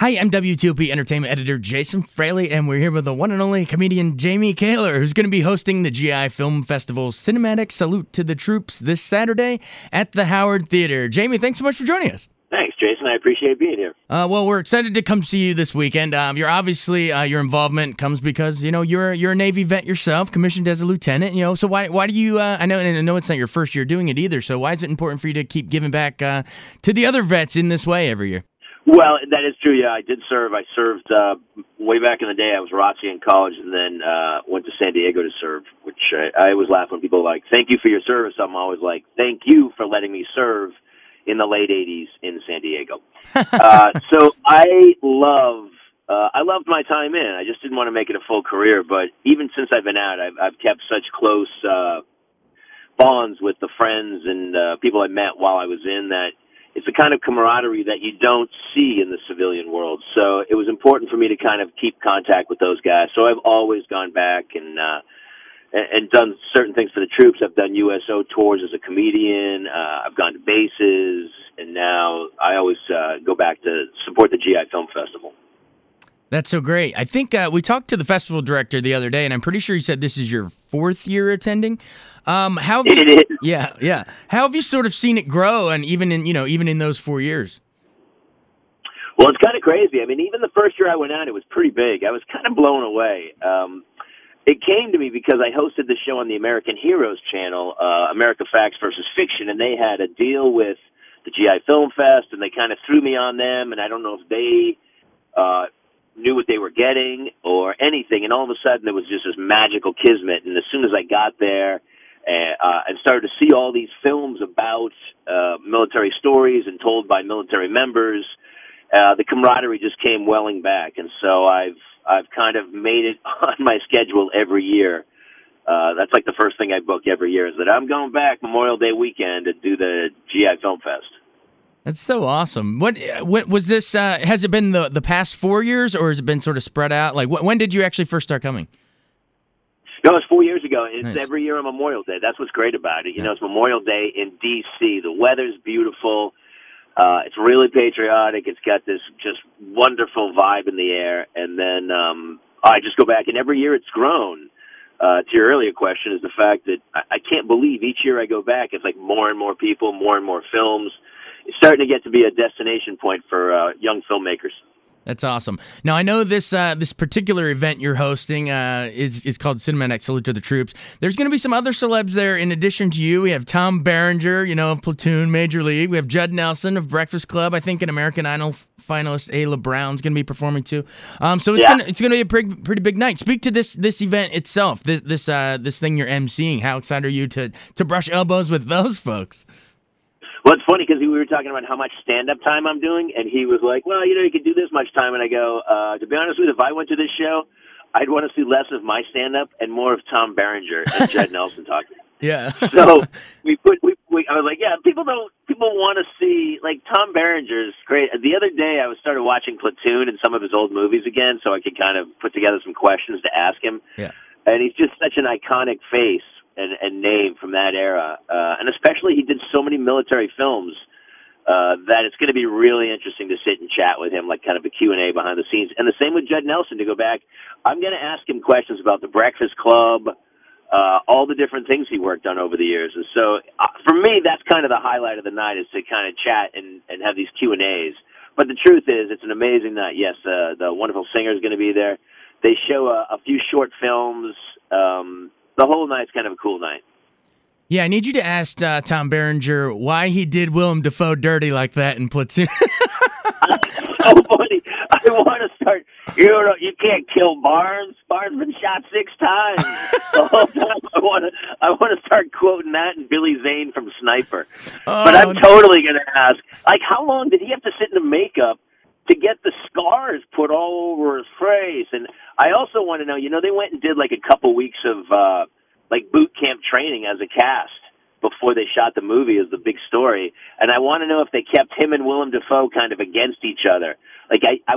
Hi, I'm WTOP Entertainment Editor Jason Fraley, and we're here with the one and only comedian Jamie Kaler, who's going to be hosting the GI Film Festival's Cinematic Salute to the Troops this Saturday at the Howard Theater. Jamie, thanks so much for joining us. Thanks, Jason. I appreciate being here. Well, we're excited to come see you this weekend. You're obviously your involvement comes because you're a Navy vet yourself, commissioned as a lieutenant. So why do you? I know it's not your first year doing it either. So why is it important for you to keep giving back to the other vets in this way every year? Well, that is true. Yeah, I did serve. I served way back in the day. I was ROTC in college, and then went to San Diego to serve. Which I always laugh when people are like, "Thank you for your service." I'm always like, "Thank you for letting me serve." In the late '80s in San Diego. So I loved my time in. I just didn't want to make it a full career. But even since I've been out, I've kept such close bonds with the friends and people I met while I was in that it's the kind of camaraderie that you don't see in the civilian world. So it was important for me to kind of keep contact with those guys. So I've always gone back and done certain things for the troops. I've done USO tours as a comedian. I've gone to bases, and now I always go back to support the GI Film Festival. That's so great. I think we talked to the festival director the other day, and I'm pretty sure he said this is your fourth year attending. It is. Yeah. How have you sort of seen it grow, and even in those 4 years? Well, it's kind of crazy. I mean, even the first year I went out, it was pretty big. I was kind of blown away. It came to me because I hosted the show on the American Heroes channel, America Facts versus Fiction, and they had a deal with the GI Film Fest, and they kind of threw me on them, and I don't know if they knew what they were getting or anything, and all of a sudden there was just this magical kismet, and as soon as I got there and started to see all these films about military stories and told by military members, the camaraderie just came welling back, and so I've kind of made it on my schedule every year. That's like the first thing I book every year is that I'm going back Memorial Day weekend to do the GI Film Fest. That's so awesome. What was this? Has it been the past 4 years, or has it been sort of spread out? Like, when did you actually first start coming? No, it's 4 years ago. It's Nice. every year on Memorial Day. That's what's great about it. It's Memorial Day in D.C. The weather's beautiful. It's really patriotic. It's got this just wonderful vibe in the air. And then I just go back, and every year it's grown. To your earlier question is the fact that I can't believe each year I go back, it's like more and more people, more and more films. It's starting to get to be a destination point for young filmmakers. That's awesome. Now, I know this particular event you're hosting is called Cinematic Salute to the Troops. There's going to be some other celebs there in addition to you. We have Tom Berenger, of Platoon, Major League. We have Judd Nelson of Breakfast Club. I think an American Idol finalist, Ayla Brown's going to be performing too. So it's going to be a pretty big night. Speak to this event itself. This thing you're emceeing. How excited are you to brush elbows with those folks? Well, it's funny because we were talking about how much stand-up time I'm doing, and he was like, well, you could do this much time. And I go, to be honest with you, if I went to this show, I'd want to see less of my stand-up and more of Tom Berenger and Judd Nelson talking. Yeah. So I was like, yeah, people want to see, like, Tom Berenger's great. The other day I started watching Platoon and some of his old movies again so I could kind of put together some questions to ask him. Yeah. And he's just such an iconic face and name from that era. And especially he did so many military films that it's going to be really interesting to sit and chat with him, like kind of a Q&A behind the scenes. And the same with Judd Nelson, to go back. I'm going to ask him questions about the Breakfast Club, all the different things he worked on over the years. And so for me, that's kind of the highlight of the night is to kind of chat and have these Q&As. But the truth is, it's an amazing night. Yes, the wonderful singer is going to be there. They show a few short films. The whole night's kind of a cool night. Yeah, I need you to ask Tom Berenger why he did Willem Dafoe dirty like that in Platoon. So funny. I want to start, you can't kill Barnes. Barnes been shot 6 times. The whole time I want to start quoting that and Billy Zane from Sniper. But I'm totally going to ask, like, how long did he have to sit in the makeup to get the scars put all over his face? And I also want to know, they went and did like a couple weeks of like boot camp training as a cast before they shot the movie as the big story. And I want to know if they kept him and Willem Dafoe kind of against each other. Like I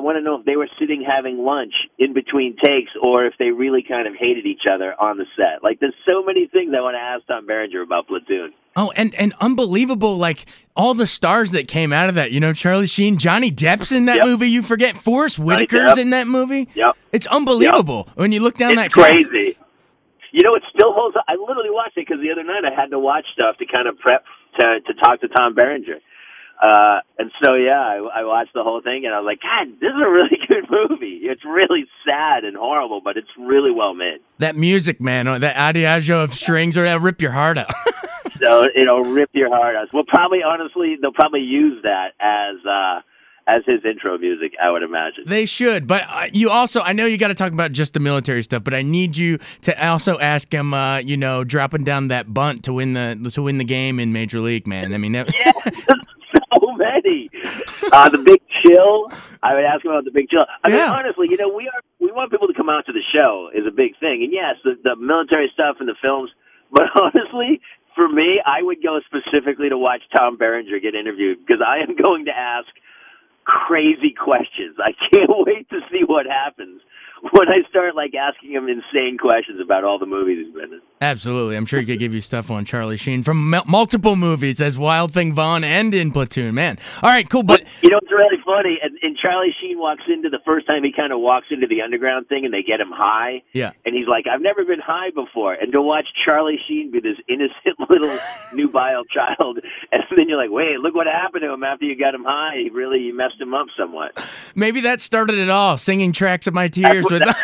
want to know if they were sitting having lunch in between takes or if they really kind of hated each other on the set. Like, there's so many things I want to ask Tom Berenger about Platoon. Oh, and unbelievable, like, all the stars that came out of that. You know, Charlie Sheen, Johnny Depp's in that movie, you forget. Forrest Whitaker's in that movie. Yep. It's unbelievable when you look down that crazy. You know, it still holds up. I literally watched it because the other night I had to watch stuff to kind of prep to talk to Tom Berenger. And so, I watched the whole thing, and I was like, God, this is a really good movie. It's really sad and horrible, but it's really well made. That music, man, that adagio of strings, or that'll rip your heart out. So it'll rip your heart out. Well, probably, honestly, they'll probably use that as his intro music, I would imagine. They should, but you also, I know you got to talk about just the military stuff, but I need you to also ask him, dropping down that bunt to win the game in Major League, man. I mean, yes, so many. The Big Chill. I would ask him about the Big Chill. I mean, honestly, we want people to come out to the show is a big thing, and yes, the military stuff and the films. But honestly, for me, I would go specifically to watch Tom Berenger get interviewed because I am going to ask crazy questions. I can't wait to see what happens when I start asking him insane questions about all the movies he's been in. Absolutely. I'm sure he could give you stuff on Charlie Sheen from multiple movies as Wild Thing Vaughn and in Platoon. Man. All right, cool. But you know, it's really funny. And Charlie Sheen walks into the first time he kind of walks into the underground thing and they get him high. Yeah. And he's like, I've never been high before. And to watch Charlie Sheen be this innocent little nubile child. And then you're like, wait, look what happened to him after you got him high. You messed him up somewhat. Maybe that started it all, singing Tracks of My Tears. That's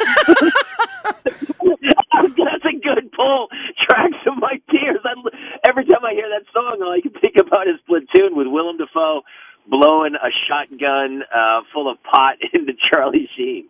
a good pull. Tracks of My Tears. Every time I hear that song, all I can think about is Platoon with Willem Dafoe blowing a shotgun full of pot into Charlie Sheen.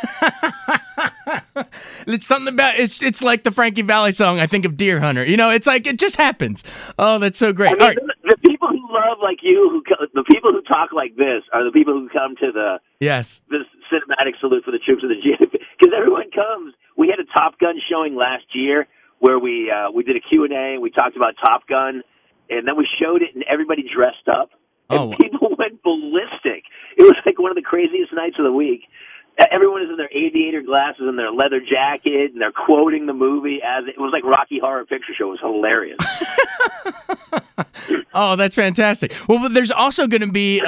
It's something about it's like the Frankie Valli song. I think of Deer Hunter. You know, it's like it just happens. Oh, that's so great. I mean, all right. The people who love like you, the people who talk like this, are the people who come to the cinematic salute for the troops of the GFP. Because everyone comes. We had a Top Gun showing last year where we did a Q&A and we talked about Top Gun, and then we showed it and everybody dressed up. And people went ballistic. It was like one of the craziest nights of the week. Everyone is in their aviator glasses and their leather jacket, and they're quoting the movie as it was like Rocky Horror Picture Show. It was hilarious. Oh, that's fantastic. Well, but there's also going to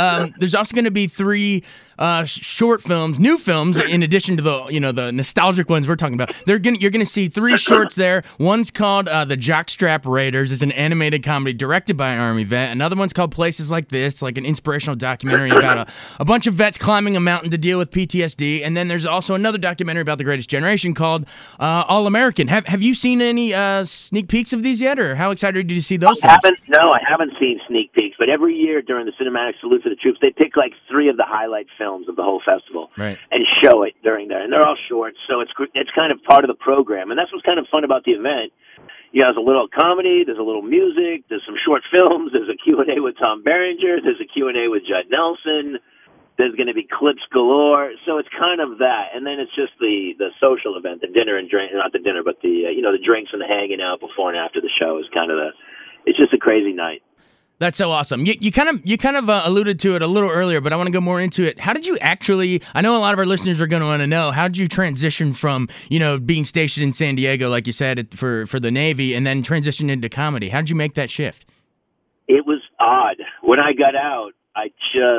be 3 short films, new films, in addition to the nostalgic ones we're talking about. You're gonna see 3 shorts there. One's called The Jockstrap Raiders. It's an animated comedy directed by an Army vet. Another one's called Places Like This, like an inspirational documentary about a bunch of vets climbing a mountain to deal with PTSD. And then there's also another documentary about the Greatest Generation called All American. Have you seen any sneak peeks of these yet, or how excited are you to see those films? I haven't seen sneak peeks, but every year during the Cinematic Salute for the Troops, they pick like 3 of the highlight films of the whole festival and show it during there. And they're all short, so it's kind of part of the program. And that's what's kind of fun about the event. You know, there's a little comedy, there's a little music, there's some short films, there's a Q&A with Tom Berenger, there's a Q&A with Judd Nelson, there's going to be clips galore. So it's kind of that. And then it's just the social event, the dinner and drink, not the dinner, but the drinks and the hanging out before and after the show is kind of it's just a crazy night. That's so awesome. You kind of alluded to it a little earlier, but I want to go more into it. How did you actually? I know a lot of our listeners are going to want to know. How did you transition from being stationed in San Diego, like you said, for the Navy, and then transition into comedy? How did you make that shift? It was odd. When I got out, I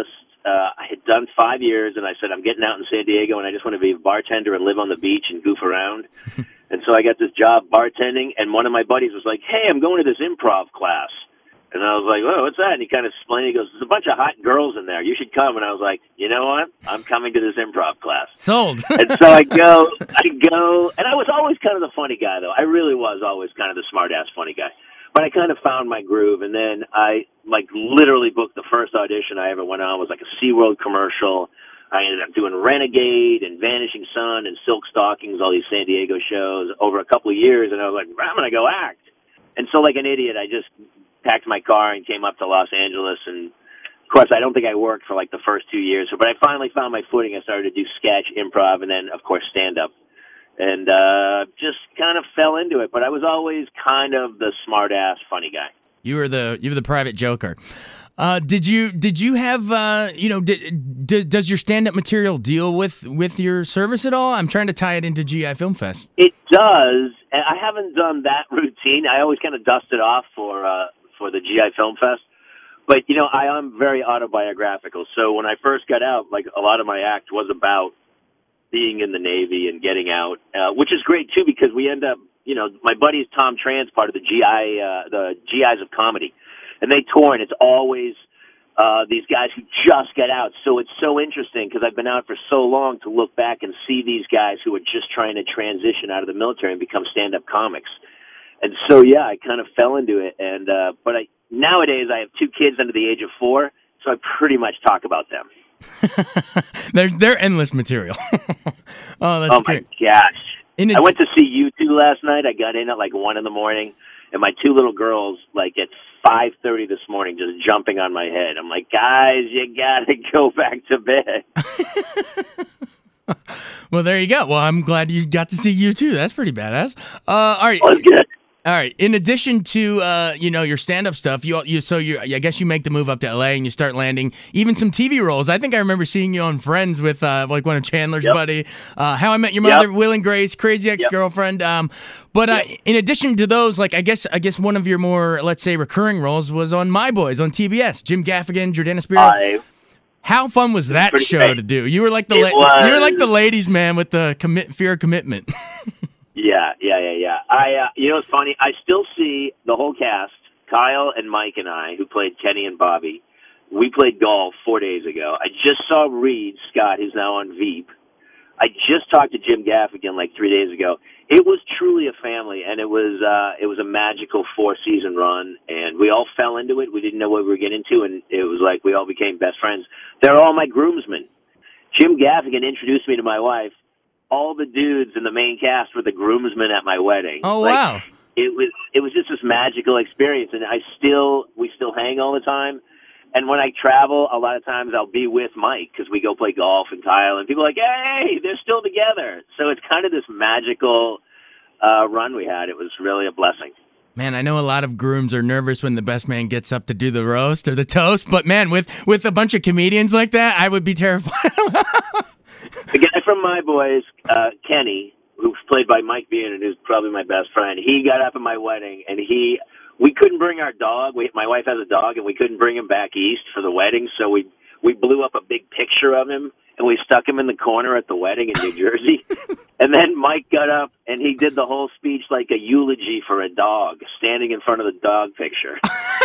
had done 5 years, and I said I'm getting out in San Diego, and I just want to be a bartender and live on the beach and goof around. And so I got this job bartending, and one of my buddies was like, "Hey, I'm going to this improv class." And I was like, "Oh, what's that?" And he kind of explained. He goes, "There's a bunch of hot girls in there. You should come." And I was like, "You know what? I'm coming to this improv class." Sold. And so I go, and I was always kind of the funny guy, though. I really was always kind of the smart-ass funny guy. But I kind of found my groove, and then I, literally booked the first audition I ever went on. It was like a SeaWorld commercial. I ended up doing Renegade and Vanishing Sun and Silk Stockings, all these San Diego shows over a couple of years, and I was like, I'm going to go act. And so like an idiot, I just packed my car and came up to Los Angeles, and of course I don't think I worked for the first 2 years, but I finally found my footing. I started to do sketch, improv, and then of course stand-up, and just kind of fell into it. But I was always kind of the smart-ass funny guy. You were the private joker. Did you have does your stand up material deal with your service at all? I'm trying to tie it into GI Film Fest. It does. And I haven't done that routine. I always kind of dust it off for the GI Film Fest. But I am very autobiographical. So when I first got out, like a lot of my act was about being in the Navy and getting out, which is great too because we end up, my buddy is Tom Trans, part of the GIs of comedy, and they tour, and it's always these guys who just get out. So it's so interesting because I've been out for so long to look back and see these guys who are just trying to transition out of the military and become stand-up comics. And so, yeah, I kind of fell into it. And but nowadays I have 2 kids under the age of 4, so I pretty much talk about them. They're endless material. Oh, great. My gosh. I went to see U2 last night. I got in at like 1 a.m, and my 2 little girls, like at 5:30 this morning, just jumping on my head. I'm like, guys, you gotta go back to bed. Well, there you go. Well, I'm glad you got to see U2. That's pretty badass. All right. Well, good. All right. In addition to your stand-up stuff, I guess you make the move up to LA and you start landing even some TV roles. I think I remember seeing you on Friends with like one of Chandler's buddy, How I Met Your Mother, Will and Grace, Crazy Ex-Girlfriend. But in addition to those, like I guess one of your more, let's say, recurring roles was on My Boys on TBS. Jim Gaffigan, Jordana Spiro. How fun was that show to do? You were like the ladies' man with the fear of commitment. Yeah. It's funny. I still see the whole cast, Kyle and Mike and I, who played Kenny and Bobby. We played golf 4 days ago. I just saw Reed Scott, who's now on Veep. I just talked to Jim Gaffigan like 3 days ago. It was truly a family, and it was a magical 4-season run, and we all fell into it. We didn't know what we were getting into, and it was like we all became best friends. They're all my groomsmen. Jim Gaffigan introduced me to my wife. All the dudes in the main cast were the groomsmen at my wedding. Oh, wow. It was just this magical experience, and we still hang all the time. And when I travel, a lot of times I'll be with Mike because we go play golf and Kyle, and people are like, hey, they're still together. So it's kind of this magical run we had. It was really a blessing. Man, I know a lot of grooms are nervous when the best man gets up to do the roast or the toast, but man, with a bunch of comedians like that, I would be terrified. The guy from My Boys, Kenny, who's played by Mike Buchanan, who's probably my best friend, he got up at my wedding, and we couldn't bring our dog. My wife has a dog, and we couldn't bring him back east for the wedding, so we blew up a big picture of him, and we stuck him in the corner at the wedding in New Jersey. And then Mike got up, and he did the whole speech like a eulogy for a dog, standing in front of the dog picture.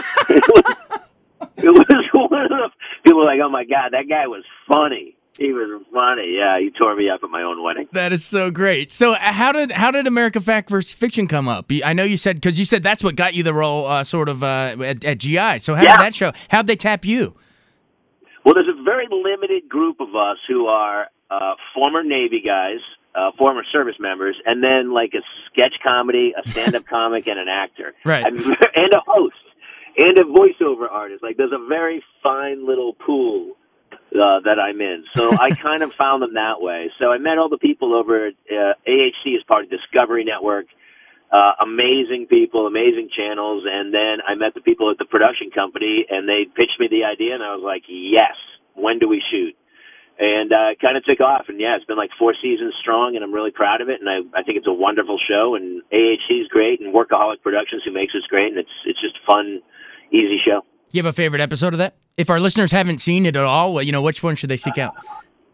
It was one of the people were like, oh, my God, that guy was funny. He was funny. Yeah, he tore me up at my own wedding. That is so great. So how did America Fact vs. Fiction come up? I know you said, because you said that's what got you the role at GI. So how did that show? How'd they tap you? Well, there's a very limited group of us who are former Navy guys, former service members, and then like a sketch comedy, a stand-up comic, and an actor. Right. And a host, and a voiceover artist. Like there's a very fine little pool that I'm in. So I kind of found them that way. So I met all the people over at AHC as part of Discovery Network. Amazing people, amazing channels. And then I met the people at the production company, and they pitched me the idea, and I was like, yes, when do we shoot? And it kind of took off. And, yeah, it's been like 4 seasons strong, and I'm really proud of it. And I think it's a wonderful show, and AHC is great, and Workaholic Productions, who makes us great, and it's just a fun, easy show. You have a favorite episode of that? If our listeners haven't seen it at all, which one should they seek out?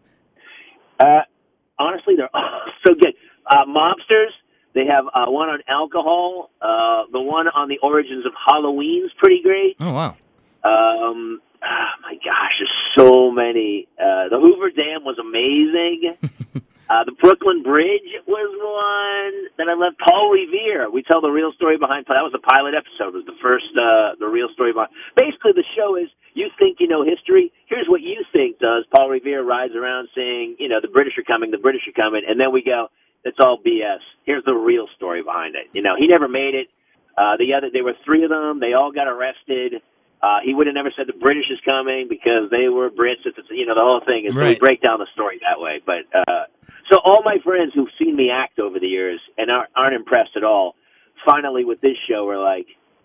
Honestly, they're so good. Mobsters, they have one on alcohol. The one on the origins of Halloween's pretty great. Oh, wow. Oh, my gosh, there's so many. The Hoover Dam was amazing. The Brooklyn Bridge was one that I love. Paul Revere. We tell the real story behind. That was the pilot episode. It was the first, the real story behind. Basically, the show is you think you know history. Here's what you think does. Paul Revere rides around saying, the British are coming, and then we go, it's all BS. Here's the real story behind it. He never made it. There were 3 of them. They all got arrested. He would have never said the British is coming because they were Brits. It's the whole thing. And so we break down the story that way. But so all my friends who've seen me act over the years and aren't impressed at all, finally with this show are like,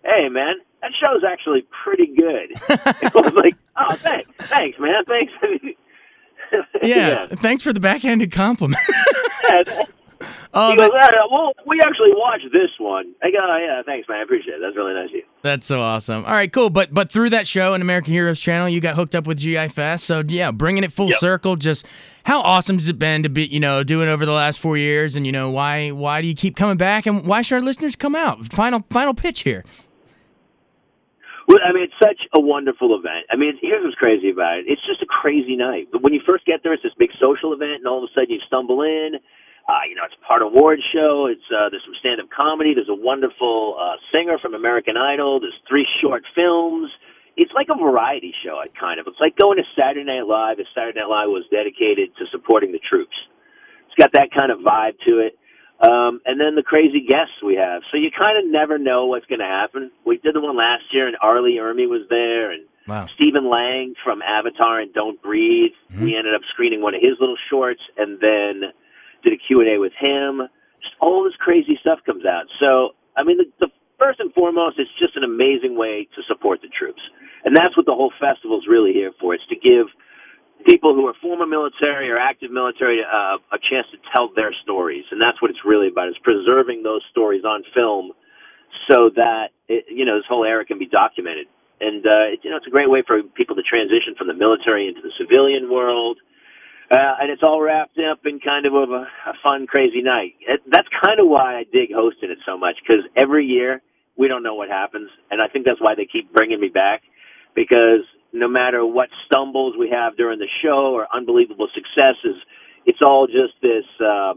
hey, man, that show's actually pretty good. It was like, oh, thanks, man, thanks. Yeah, thanks for the backhanded compliment. Yeah. Oh, He goes, well, we actually watched this one. I go, oh, yeah, thanks, man. I appreciate it. That's really nice of you. that's so awesome. All right, cool. But through that show and American Heroes channel, you got hooked up with GI Fest. So yeah, bringing it full circle. Just how awesome has it been to be, doing over the last 4 years? And why do you keep coming back? And why should our listeners come out? Final pitch here. Well, I mean, it's such a wonderful event. I mean, here's what's crazy about it. It's just a crazy night. But when you first get there, it's this big social event, and all of a sudden you stumble in. It's part award show. There's some stand-up comedy. There's a wonderful singer from American Idol. There's 3 short films. It's like a variety show, kind of. It's like going to Saturday Night Live if Saturday Night Live was dedicated to supporting the troops. It's got that kind of vibe to it. And then the crazy guests we have. So you kind of never know what's going to happen. We did the one last year, and Arlie Ermy was there, and Wow. Stephen Lang from Avatar and Don't Breathe. Mm-hmm. We ended up screening one of his little shorts, and then did a Q&A with him. Just all this crazy stuff comes out. So, I mean, the first and foremost, it's just an amazing way to support the troops. And that's what the whole festival is really here for. It's to give people who are former military or active military a chance to tell their stories. And that's what it's really about, is preserving those stories on film so that, this whole era can be documented. And, it's a great way for people to transition from the military into the civilian world. And it's all wrapped up in kind of a fun, crazy night. That's kind of why I dig hosting it so much, because every year we don't know what happens. And I think that's why they keep bringing me back, because no matter what stumbles we have during the show or unbelievable successes, it's all just this,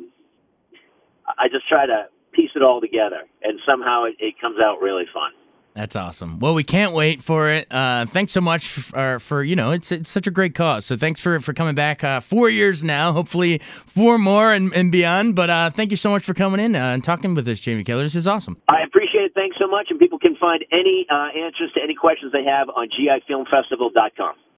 I just try to piece it all together, and somehow it comes out really fun. That's awesome. Well, we can't wait for it. Thanks so much for it's such a great cause. So thanks for coming back 4 years now, hopefully 4 more and beyond. But thank you so much for coming in and talking with us, Jamie Keller. This is awesome. I appreciate it. Thanks so much. And people can find any answers to any questions they have on gifilmfestival.com.